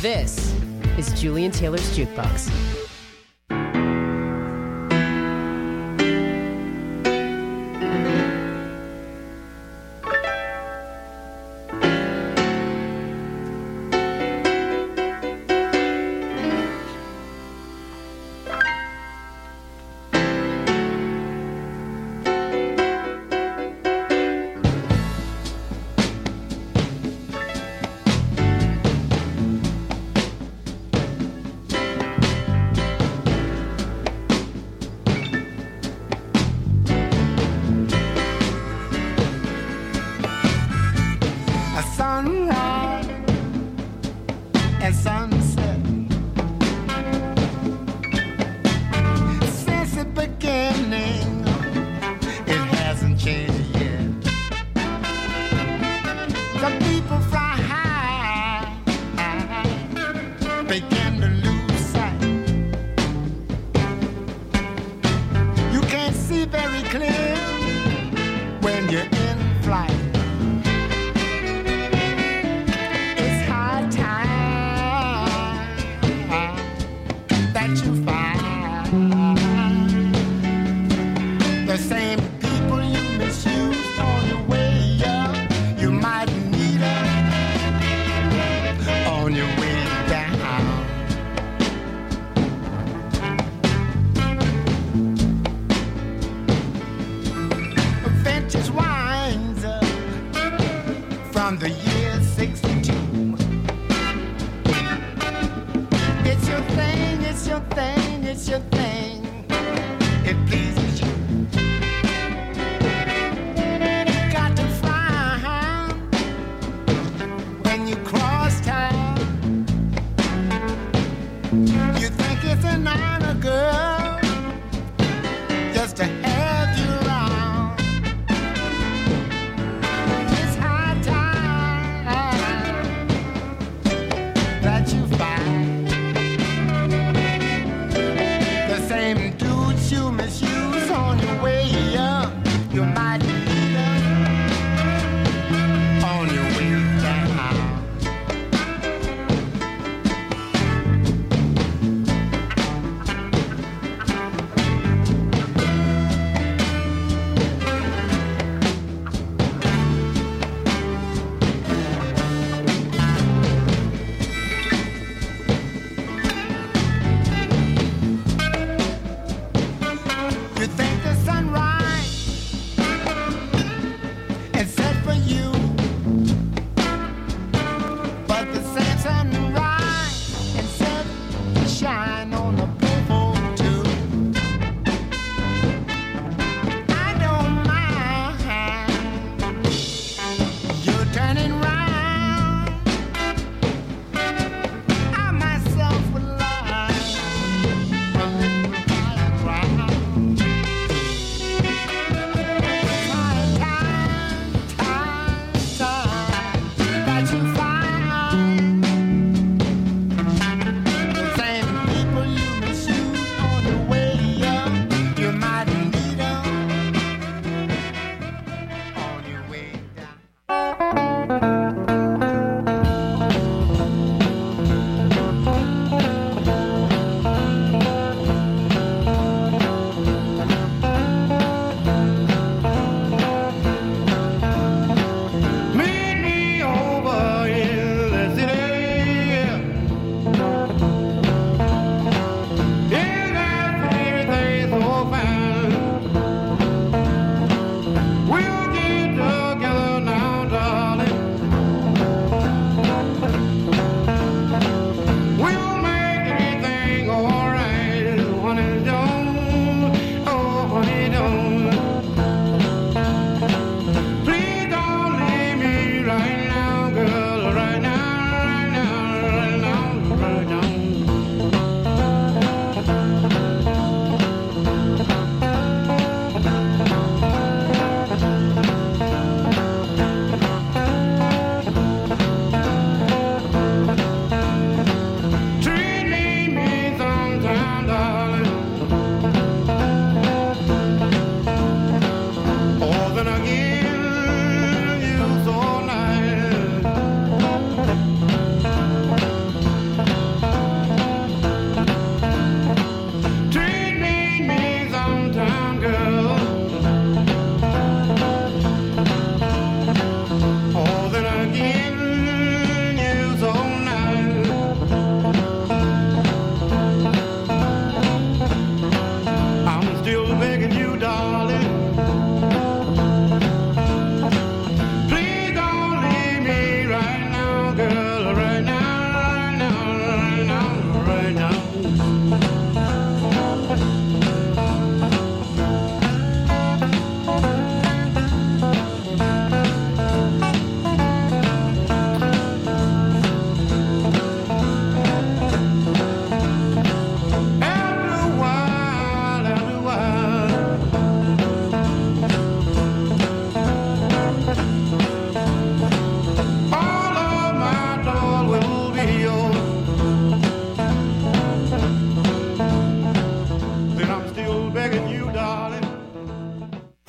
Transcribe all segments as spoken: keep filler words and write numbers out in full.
This is Julian Taylor's Jukebox. The same dudes you misuse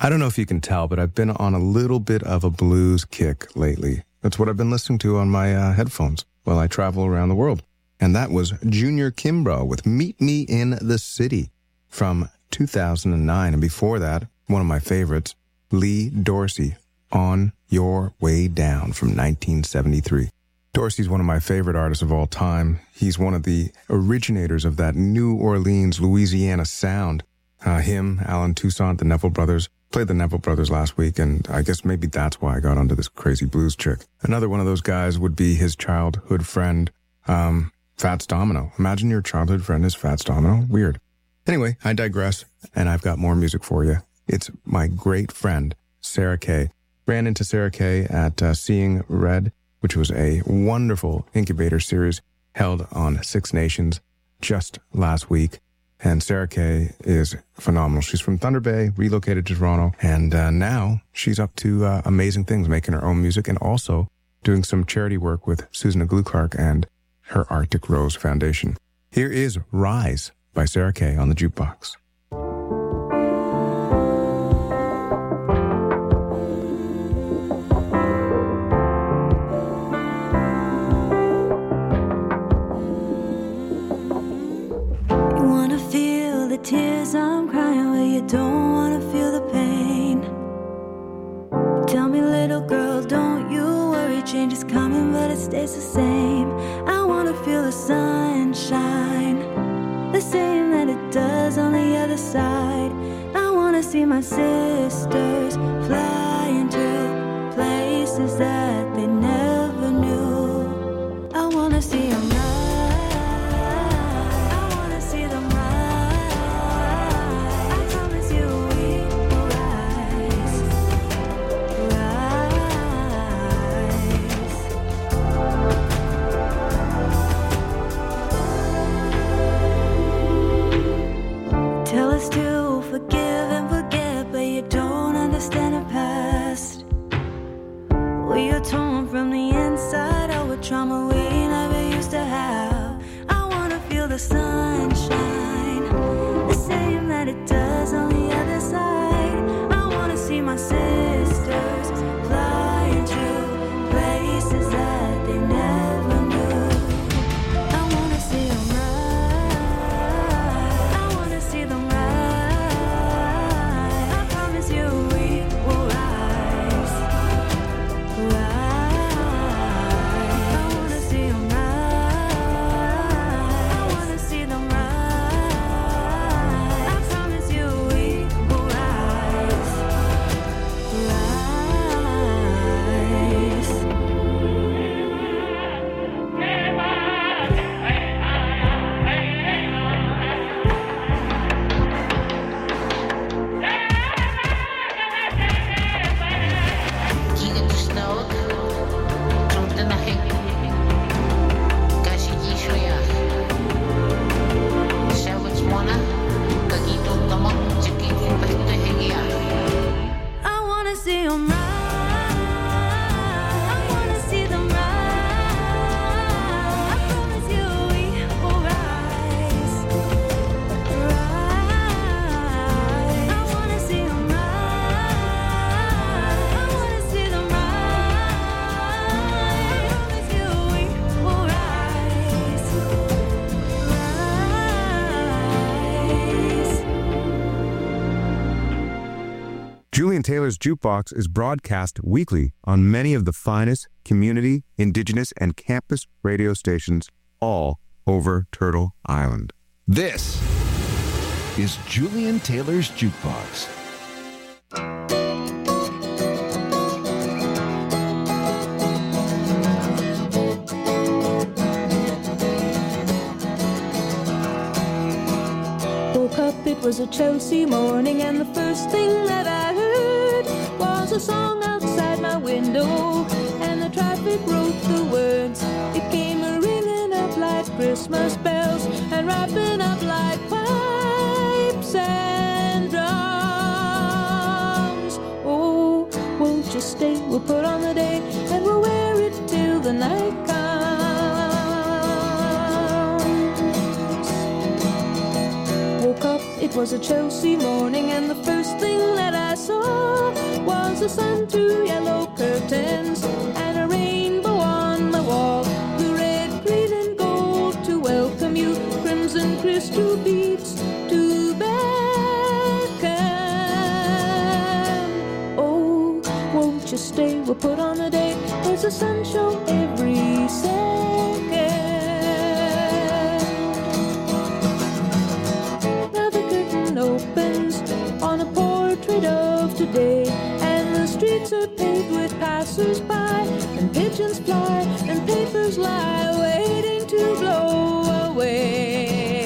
I don't know if you can tell, but I've been on a little bit of a blues kick lately. That's what I've been listening to on my uh, headphones while I travel around the world. And that was Junior Kimbrough with Meet Me in the City from two thousand nine. And before that, one of my favorites, Lee Dorsey, On Your Way Down from nineteen seventy-three. Dorsey's one of my favorite artists of all time. He's one of the originators of that New Orleans, Louisiana sound. Uh, him, Alan Toussaint, the Neville Brothers. Played the Neville Brothers last week, and I guess maybe that's why I got onto this crazy blues chick. Another one of those guys would be his childhood friend, um, Fats Domino. Imagine your childhood friend is Fats Domino. Weird. Anyway, I digress, and I've got more music for you. It's my great friend, Sarah Kay. Ran into Sarah Kay at uh, Seeing Red, which was a wonderful incubator series held on Six Nations just last week. And Sarah Kay is phenomenal. She's from Thunder Bay, relocated to Toronto, and uh, now she's up to uh, amazing things, making her own music and also doing some charity work with Susan Aglu-Clark and her Arctic Rose Foundation. Here is Rise by Sarah Kay on the Jukebox. Tears I'm crying, well, you don't want to feel the pain. Tell me, little girl, don't you worry, change is coming, but it stays the same. I want to feel the sunshine, the same that it does on the other side. I want to see my sisters flying to places that they never knew. I want to see them rise. To forgive and forget, but you don't understand the past. We are torn from the inside out with trauma we never used to have. I wanna feel the sunshine, the same that it does on the other side. I wanna see my sisters flying to places that they never knew. I wanna see them rise. I wanna see them rise. Julian Taylor's Jukebox is broadcast weekly on many of the finest community, indigenous, and campus radio stations all over Turtle Island. This is Julian Taylor's Jukebox. Woke up, it was a Chelsea morning, and the first thing that I heard was a song outside my window, and the traffic wrote the words. It came a ringing up like Christmas bells, and wrapping up like pipes and drums. Oh, won't you stay? We'll put on the day, and we'll wear it till the night comes. Woke up, it was a Chelsea morning, and the first thing that I saw was the sun through yellow curtains and a rainbow on the wall. Blue, red, green, and gold to welcome you, crimson crystal beads to beckon. Oh, won't you stay? We'll put on a day. There's a sun show every second. Now the curtain opens on a portrait of today, and the streets are paved with passers-by, and pigeons fly, and papers lie waiting to blow away.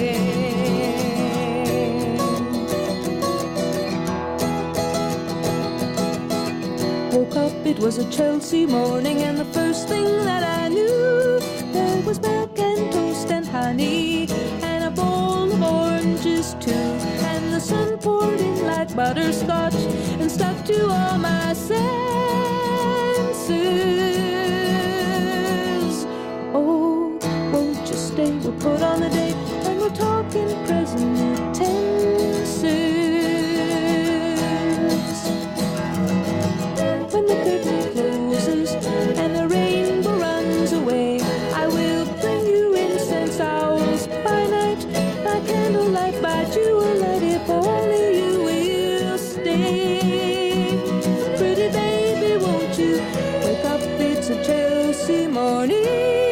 Woke up, it was a Chelsea morning, and the first thing that I knew, there was milk and toast and honey, and a bowl of oranges too, and the sun poured in like butterscotch and stuck to all my senses. Oh, won't you stay? We'll put on the day, and we'll talk in present tenses. When the curtain closes and the rainbow runs away, I will bring you incense owls by night, by candlelight, by jewellight, if only you will stay. Pretty baby, won't you wake up? It's a Chelsea morning.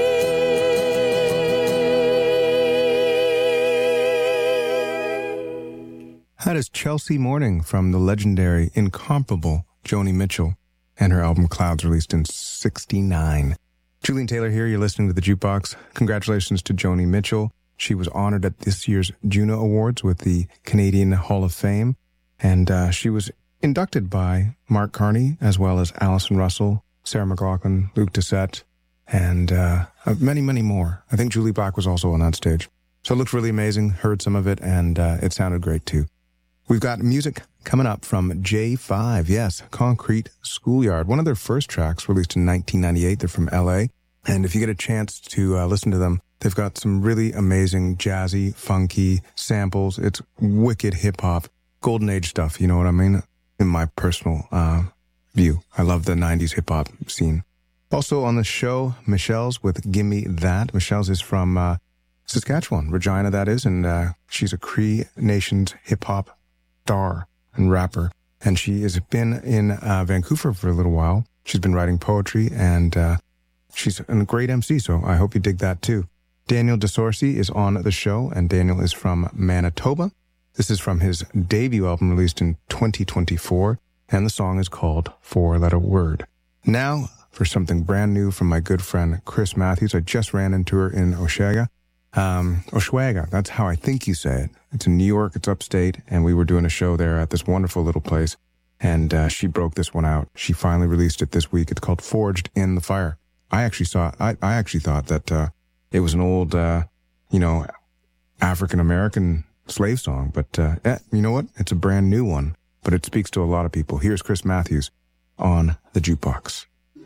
That is Chelsea Morning from the legendary, incomparable Joni Mitchell and her album Clouds, released in sixty-nine. Julian Taylor here. You're listening to The Jukebox. Congratulations to Joni Mitchell. She was honored at this year's Juno Awards with the Canadian Hall of Fame, and uh, she was inducted by Mark Carney, as well as Alison Russell, Sarah McLachlan, Luke Doucette, and uh, many, many more. I think Julie Black was also on that stage. So it looked really amazing. Heard some of it, and uh, it sounded great too. We've got music coming up from J five, yes, Concrete Schoolyard. One of their first tracks, released in nineteen ninety-eight. They're from L A. And if you get a chance to uh, listen to them, they've got some really amazing jazzy, funky samples. It's wicked hip-hop, golden age stuff, you know what I mean? In my personal uh, view. I love the nineties hip-hop scene. Also on the show, Michelle's with Gimme That. Michelle's is from uh, Saskatchewan, Regina that is, and uh, she's a Cree Nation's hip-hop star and rapper, and she has been in uh, Vancouver for a little while. She's been writing poetry, and uh, she's a great M C, so I hope you dig that too. Daniel DeSorcy is on the show, and Daniel is from Manitoba. This is from his debut album released in twenty twenty-four, and the song is called Four Letter Word. Now for something brand new from my good friend Chris Matthews. I just ran into her in Oswego. Um, Oswego, that's how I think you say it. It's in New York, it's upstate, and we were doing a show there at this wonderful little place, and uh, she broke this one out. She finally released it this week. It's called Forged in the Fire. I actually saw, I, I actually thought that uh, it was an old, uh, you know, African-American slave song, but uh, eh, you know what? It's a brand new one, but it speaks to a lot of people. Here's Chris Matthews on The Jukebox.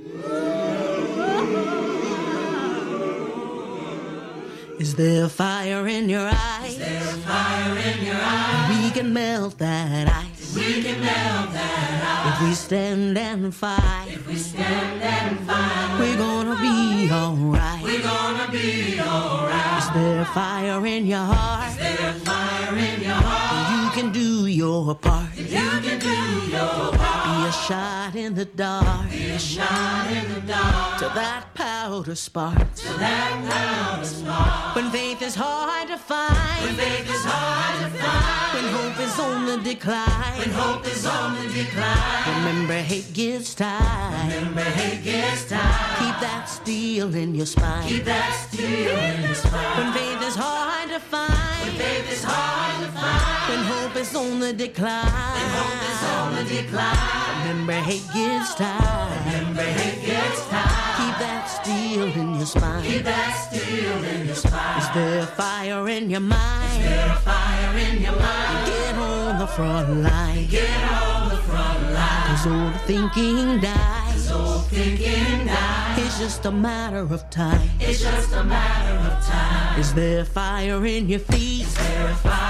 Is there fire in your eyes? Is there fire in your eyes? We can melt that ice. We can melt that ice. If we stand and fight. If we stand and fight. We're gonna be alright. We're gonna be alright. Is there fire in your heart? Is there fire in your heart? You can do your part. You can do your part. Be a shot in the dark. Be a shot in the dark. To that powder spark. To that powder spark. When faith is hard to find. When faith is hard to find. When hope is on the decline. When hope is on the decline. Remember hate gives time. Remember hate gives time. Keep that steel in your spine. Keep that steel in your spine. When faith is hard to find. When faith is hard to find. When hope is on the decline. When hope is on the decline. Remember hate gives time. Remember hate gives time. Keep that steel in your spine. Keep that steel in your spine. Is there fire in your mind? Is there fire in your mind? Get on the front line. Get on the front line. Cause old thinking dies. Cause old thinking dies. It's just a matter of time. It's just a matter of time. Is there fire in your feet? Is there fire in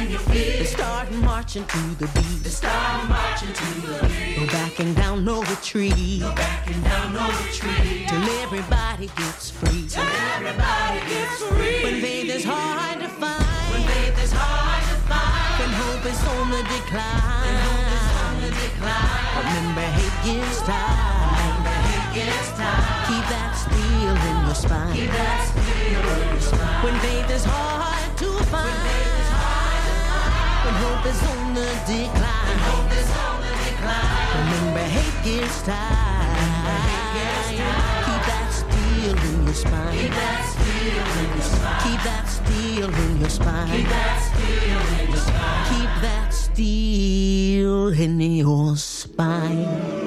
in your feet. They start marching to the beat. They start marching to the beat. No backing down, no retreat. No backing down, no retreat. Till everybody gets free. Till everybody gets free. When faith is hard to find. When faith is hard to find. When hope is on the decline. When hope is on the decline. Remember, hate gives time. Remember, hate gives time. Keep that steel in your spine. Keep that steel in your spine. When faith is hard to find. When faith is hard to find. When hope is on the decline. When hope is on the decline. Remember, hate gives time. Remember, hate gives time. Keep that steel in your spine. Keep that steel in your spine. Keep that steel in your spine. Keep that steel in your spine. Keep that steel in your spine.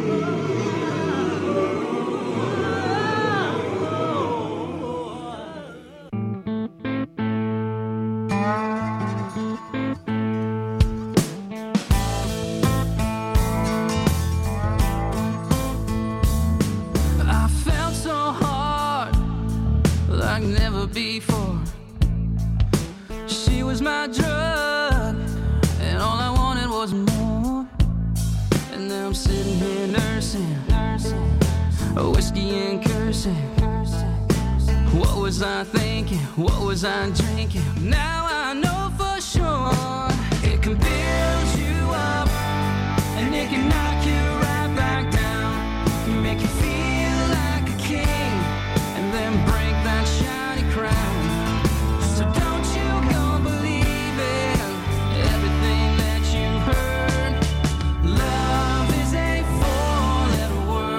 Before she was my drug, and all I wanted was more. And now I'm sitting here nursing, nursing, a whiskey and cursing. What was I thinking? What was I drinking? Now I know for sure it can build you up, and it can knock you right back down, make you feel like a king, and then break that shiny crown. So don't you go believing everything that you heard. Love is a four-letter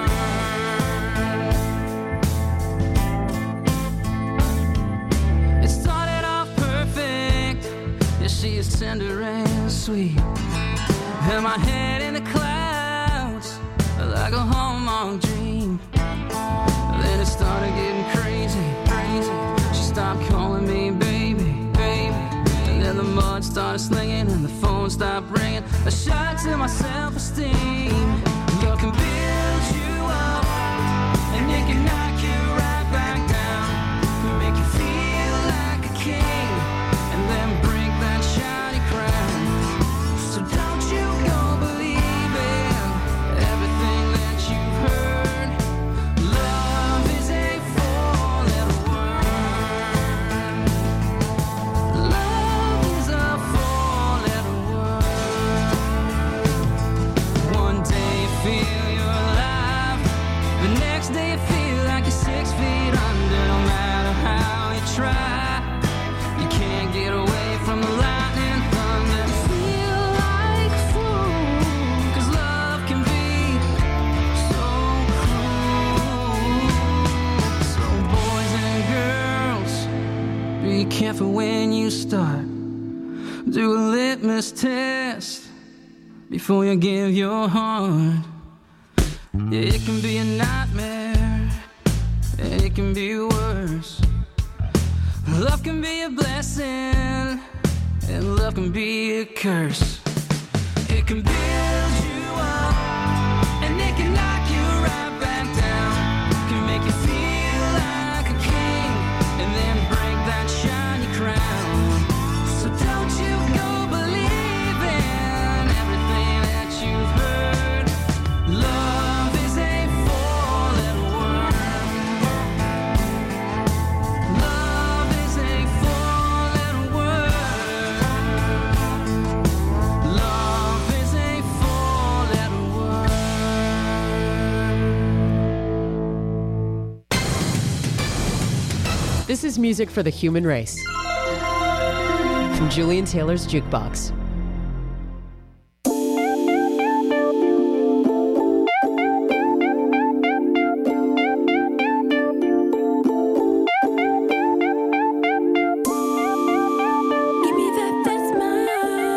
word. It started off perfect. Yeah, she is tender and sweet, and my head in the clouds like a Hallmark dream. Then it started getting crazy, crazy. She stopped calling me baby, baby. And then the mud started slinging and the phone stopped ringing. A shot to my self-esteem. Love can build you up, and it can knock you right back down, can make you feel like a king, and then break that shiny crown. So don't you go believing everything that you've heard. Love is a four-letter word. Love is a four-letter word. One day you feel you're alive, the next day you feel like you're six feet under. No matter how you try, you can't get away from the lightning thunder. Feel like a fool, 'cause love can be so cruel. So boys and girls, be careful when you start. Do a litmus test before you give your heart. Yeah, it can be a nightmare, and it can be worse. Love can be a blessing, and love can be a curse. It can build you up, and it can knock you right back down, can make you feel like a king, and then break that shiny crown. So don't you go believing everything that you've heard. Love is a four-letter word. Love is a four-letter word. Love is a four-letter word. This is music for the human race. From Julian Taylor's Jukebox. Give me that, that's mine.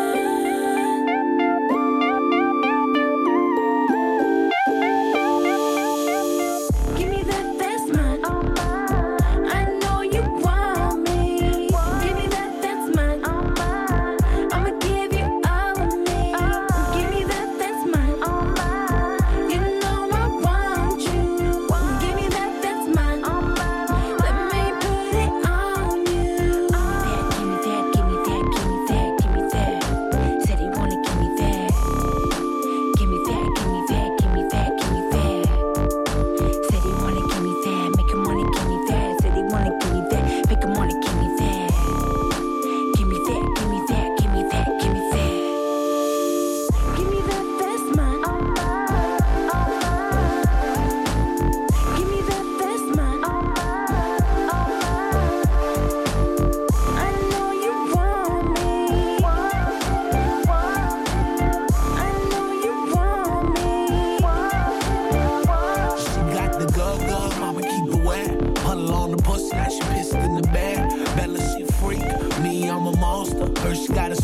Give me that, that's mine. I know you want me. Give me that, that's mine. I'ma give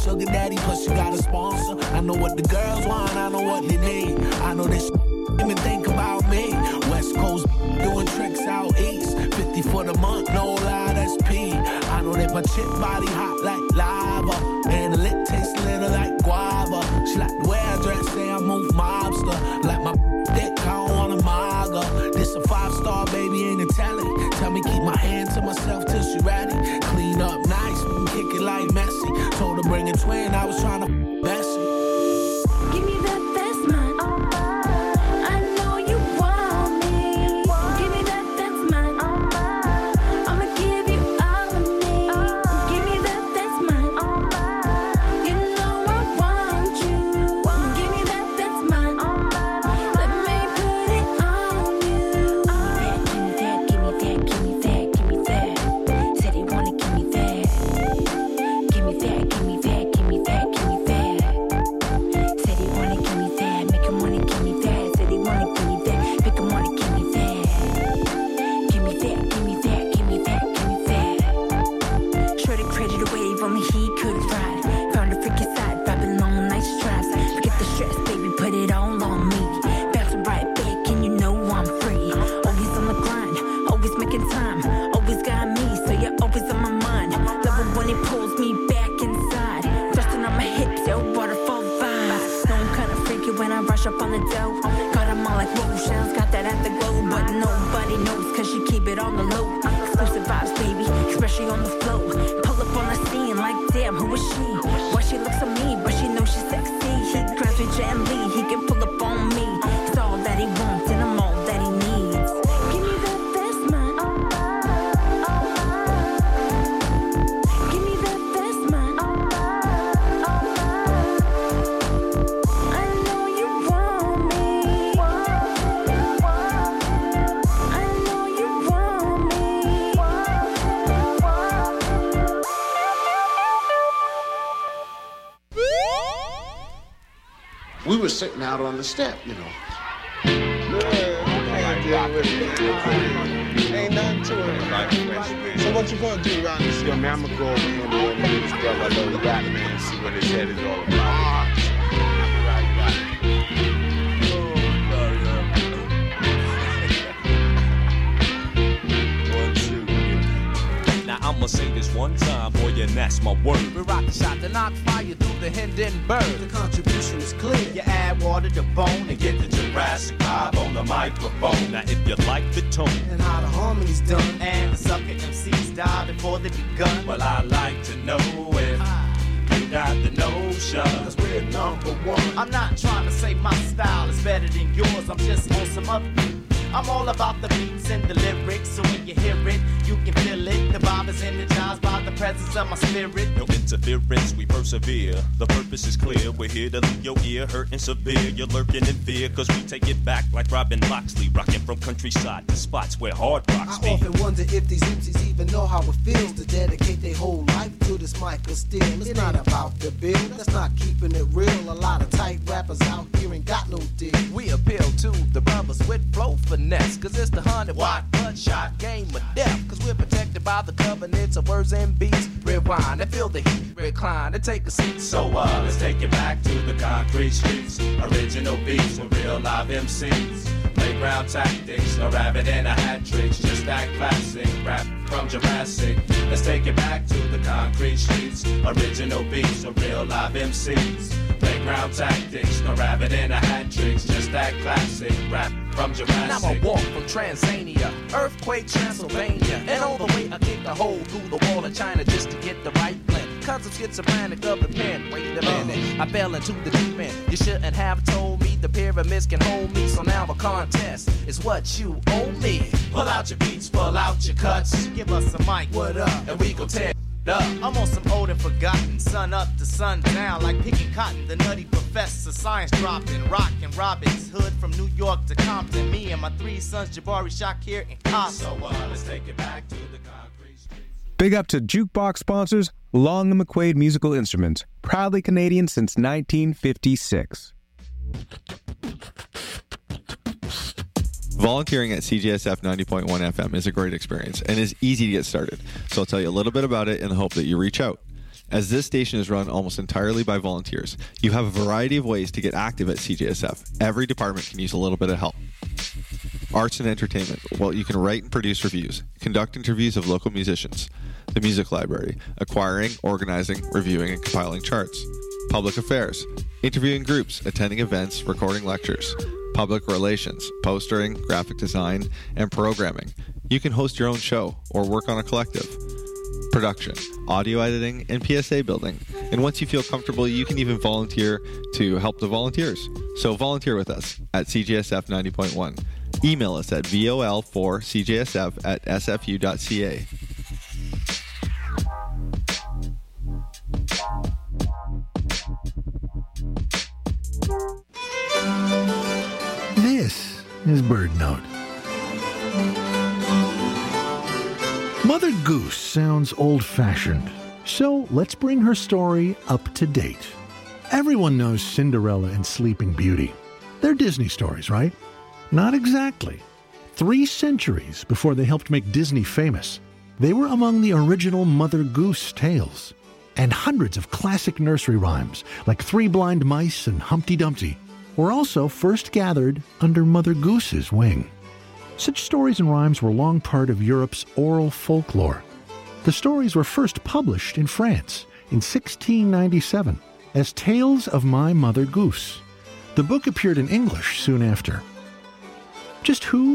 sugar daddy, plus you got a sponsor. I know what the girls want, I know what they need. I know this even think about me. West Coast doing tricks out east. fifty for the month, no lie, that's P. I know that my chick body hot like lava, and the lip tastes a little like guava. She like the way I dress, say I move mobster. Like my dick, I don't want a maga. This a five star, baby, ain't a telling. Tell me keep my hand to myself till she ready. Clean up nice, we can kick it like Messi. Told her bring a twin, I was trying to messy. Give me that best man. I know you want me. Give me that that's mine. I'ma give you all of me. Give me that that's mine. You know I want you. Give me that that's mine. Let me put it on you. Give me that, give me that, give me that, give me that. Said he wanna give me that. Give me that, give me that, give me that, give me that. Said he wanna give me that, make him wanna give me that. Said he wanna give me that, make him wanna give me that. Give me that, give me that, give me that, give me that. Shorty created a wave on me, he could ride. Found a freaky side, vibing long, nice strides. Forget the stress, baby, put it all on me. Bouncing right back, and you know I'm free. Always on the grind, always making time. Always got me, so you're always on my mind. Love it when it pulls me back inside. Thrusting on my hips, yo, waterfall vibes. Know I'm kinda freaky when I rush up on the dough. Got 'em all like, whoa, Shell's got that at the glow. But nobody knows, cause she keep it on the low. Exclusive vibes, baby, especially on the flow. Pull up on the scene like, damn, who is she? Why she looks so mean, but she knows she's sexy. He grabs me gently, he can pull up on me. It's all that he wants, and I'm all that he needs. Give me that best man. Give me that best man. I know you want me. I know you want me. We were sitting out on the step, you know. Ain't nothing to it. So what you gonna do around this? Yo, man, I'm gonna go over here and go and meet this brother, I know the rap man, and see what his head is all about. Now I'ma say this one time, boy, and that's my word. We rock the shot to knock fire through the Hindenburg. The contribution is clear. You add water to bone and get the Jurassic vibe on the microphone. Now if you like the tone and how the harmony's done, and the sucker M Cs die before they begun, well, I like to know if you got the notion, cause we're number one. I'm not trying to say my style is better than yours, I'm just on some upbeat. I'm all about the beats and the lyrics, so when you hear it, you can feel it. The vibe is energized by the presence of my spirit. No interference, we persevere. The purpose is clear. We're here to leave your ear hurting severe. You're lurking in fear, cause we take it back like Robin Loxley, rocking from countryside to spots where hard rocks be. I often wonder if these M Cs even know how it feels to dedicate their whole life to this mic of steel. It's it not about the bill, that's not keeping it real. A lot of tight rappers out here ain't got no deal. We appeal to the brothers with flow finesse, cause it's the hundred watt bloodshot game of death. Cause we're protected by the covenants of words and beats. Rewind and feel the heat, recline and take a seat. So uh, let's take it back to the concrete streets. Original beats with real live M Cs. Playground tactics, no rabbit and a hat tricks. Just that classic rap from Jurassic. Let's take it back to the concrete streets. Original beats with real live M Cs. Playground tactics, no rabbit and a hat tricks. Just that classic rap from Jurassic. Now I walk from Transania, earthquake Transylvania, and all the way I kick a hole through the wall of China just to get the right blend. Cause I'm schizophrenic of the pen. Wait a minute, I fell into the deep end. You shouldn't have told me the pyramids can hold me. So now a contest is what you owe me. Pull out your beats, pull out your cuts. Give us a mic, what up? And we gon' tear it up. I'm on some old and forgotten, sun up to sun down, like picking cotton. The nutty professor, science dropping, rockin' Robin's Hood from New York to Compton. Me and my three sons, Jabari, Shakir, and Cobb. So uh, let's take it back to the concrete streets. Big up to Jukebox sponsors Long and McQuaid Musical Instruments, proudly Canadian since nineteen fifty-six. Volunteering at C J S F ninety point one F M is a great experience and is easy to get started. So I'll tell you a little bit about it in the hope that you reach out. As this station is run almost entirely by volunteers, you have a variety of ways to get active at C J S F. Every department can use a little bit of help. Arts and entertainment. Well, you can write and produce reviews, conduct interviews of local musicians. The music library. Acquiring, organizing, reviewing, and compiling charts. Public affairs. Interviewing groups, attending events, recording lectures. Public relations. Postering, graphic design, and programming. You can host your own show or work on a collective. Production, audio editing, and P S A building. And once you feel comfortable, you can even volunteer to help the volunteers. So volunteer with us at C J S F ninety point one. Email us at V O L four C J S F at S F U dot C A. This is Bird Note. Mother Goose sounds old-fashioned, so let's bring her story up to date. Everyone knows Cinderella and Sleeping Beauty. They're Disney stories, right? Not exactly. Three centuries before they helped make Disney famous, they were among the original Mother Goose tales. And hundreds of classic nursery rhymes, like Three Blind Mice and Humpty Dumpty, were also first gathered under Mother Goose's wing. Such stories and rhymes were long part of Europe's oral folklore. The stories were first published in France in sixteen ninety-seven as Tales of My Mother Goose. The book appeared in English soon after. Just who